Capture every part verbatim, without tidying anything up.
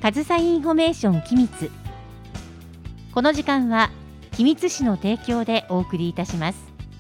かずさインフォメーション君津。この時間は君津市の提供でお送りいたします。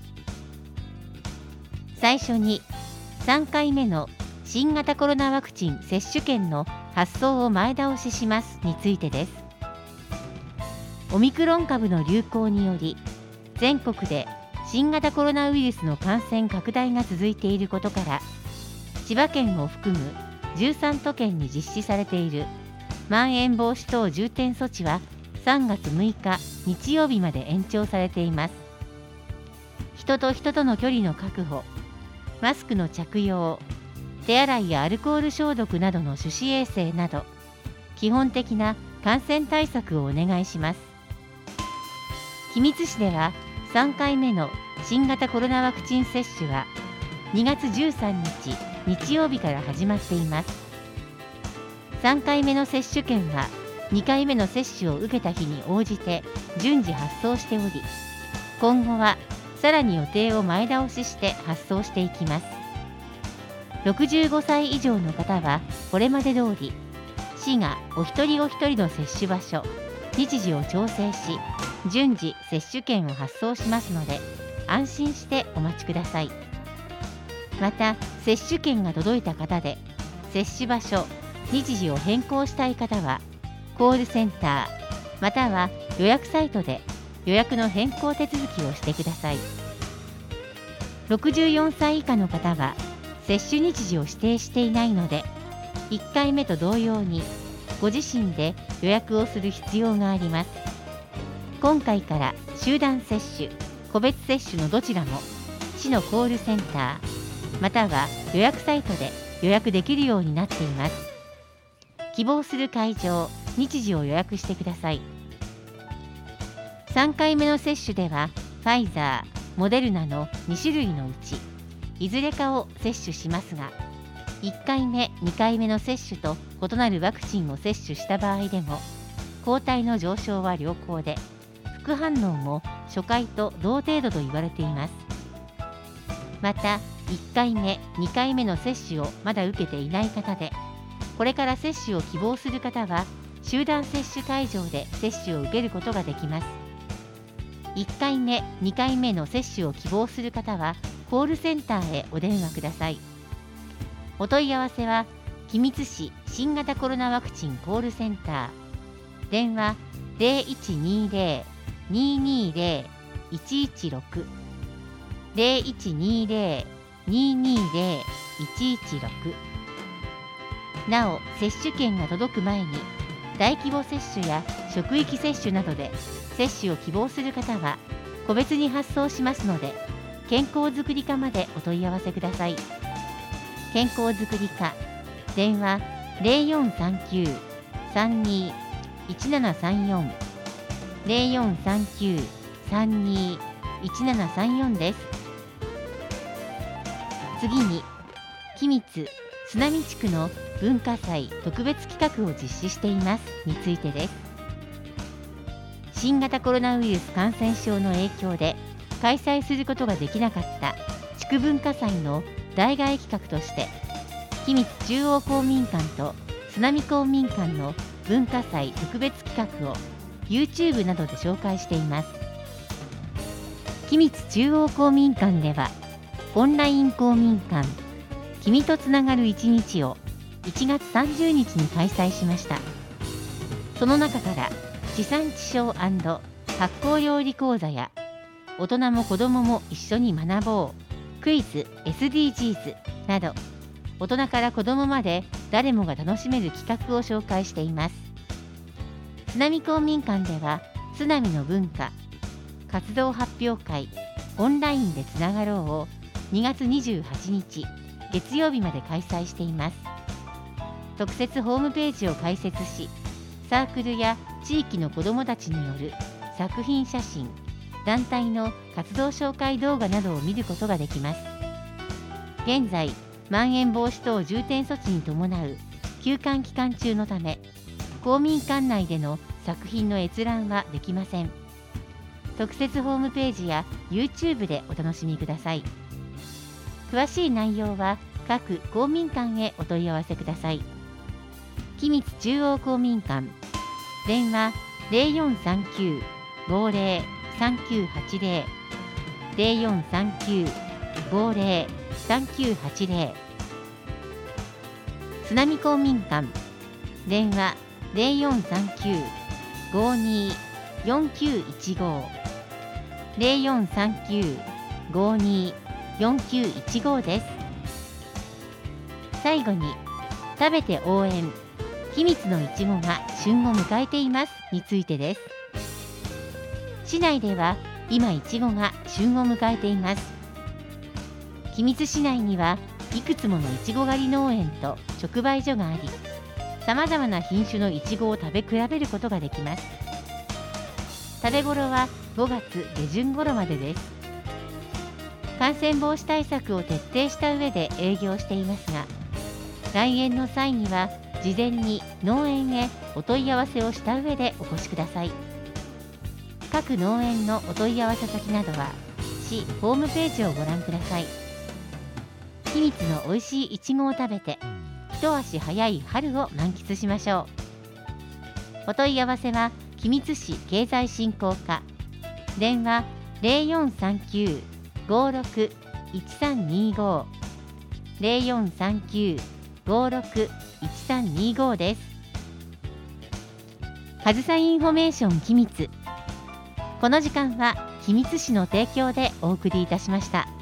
最初にさんかいめの新型コロナワクチン接種券の発送を前倒ししますについてです。オミクロン株の流行により全国で新型コロナウイルスの感染拡大が続いていることから、千葉県を含むじゅうさん都県に実施されているまん延防止等重点措置はさんがつむいか日曜日まで延長されています。人と人との距離の確保、マスクの着用、手洗いやアルコール消毒などの手指衛生など基本的な感染対策をお願いします。君津市ではさんかいめの新型コロナワクチン接種はにがつじゅうさんにち日曜日から始まっています。さんかいめの接種券はにかいめの接種を受けた日に応じて順次発送しており、今後はさらに予定を前倒しして発送していきます。ろくじゅうごさい以上の方はこれまで通り市がお一人お一人の接種場所、日時を調整し順次接種券を発送しますので安心してお待ちください。また接種券が届いた方で接種場所、日時を変更したい方はコールセンターまたは予約サイトで予約の変更手続きをしてください。ろくじゅうよんさい以下の方は接種日時を指定していないのでいっかいめと同様にご自身で予約をする必要があります。今回から集団接種、個別接種のどちらも市のコールセンターまたは予約サイトで予約できるようになっています。希望する会場、日時を予約してください。さんかいめの接種ではファイザー、モデルナのにしゅるいのうちいずれかを接種しますが、いっかいめ、にかいめの接種と異なるワクチンを接種した場合でも抗体の上昇は良好で、副反応も初回と同程度と言われています。またいっかいめ、にかいめの接種をまだ受けていない方で、これから接種を希望する方は集団接種会場で接種を受けることができます。いっかいめ、にかいめの接種を希望する方はコールセンターへお電話ください。お問い合わせは君津市新型コロナワクチンコールセンター、電話 ゼロいちにゼロ にーにーゼロ いちいちろく ゼロいちにゼロ にーにーゼロ いちいちろく。なお接種券が届く前に大規模接種や職域接種などで接種を希望する方は個別に発送しますので、健康づくり課までお問い合わせください。健康づくり課、電話 ゼロよんさんきゅう さんにー いちななさんよん ゼロよんさんきゅう さんにー いちななさんよん です。次に君津須波地区の文化祭特別企画を実施していますについてです。新型コロナウイルス感染症の影響で開催することができなかった地区文化祭の代替企画として、君津中央公民館と須波公民館の文化祭特別企画を YouTube などで紹介しています。君津中央公民館ではオンライン公民館君とつながる一日をいちがつさんじゅうにちに開催しました。その中から地産地消&発酵料理講座や大人も子どもも一緒に学ぼうクイズ エスディージーズ など、大人から子どもまで誰もが楽しめる企画を紹介しています。須波公民館では須波の文化活動発表会オンラインでつながろうをにがつにじゅうはちにち月曜日まで開催しています。特設ホームページを開設し、サークルや地域の子どもたちによる作品写真、団体の活動紹介動画などを見ることができます。現在、まん延防止等重点措置に伴う休館期間中のため、公民館内での作品の閲覧はできません。特設ホームページや YouTube でお楽しみください。詳しい内容は各公民館へお問い合わせください。 君津中央公民館、電話 ゼロよんさんきゅう ごゼロ さんきゅうはちゼロ ゼロよんさんきゅう ごゼロ さんきゅうはちゼロ、津波公民館、電話 ゼロよんさんきゅう ごによんきゅういちご ゼロよんさんきゅう ごによんきゅういちごです。最後に、食べて応援、君津のいちごが旬を迎えていますについてです。市内では今いちごが旬を迎えています。君津市内にはいくつものいちご狩り農園と直売所があり、さまざまな品種のいちごを食べ比べることができます。食べ頃はごがつげじゅん頃までです。感染防止対策を徹底した上で営業していますが、来園の際には事前に農園へお問い合わせをした上でお越しください。各農園のお問い合わせ先などは市ホームページをご覧ください。君津のおいしいいちごを食べて一足早い春を満喫しましょう。お問い合わせは君津市経済振興課、電話 ゼロよんさんきゅう ごろく いちさんにご ゼロよんさんきゅう ごろく いちさんにご です。かずさインフォメーション君津、この時間は君津市の提供でお送りいたしました。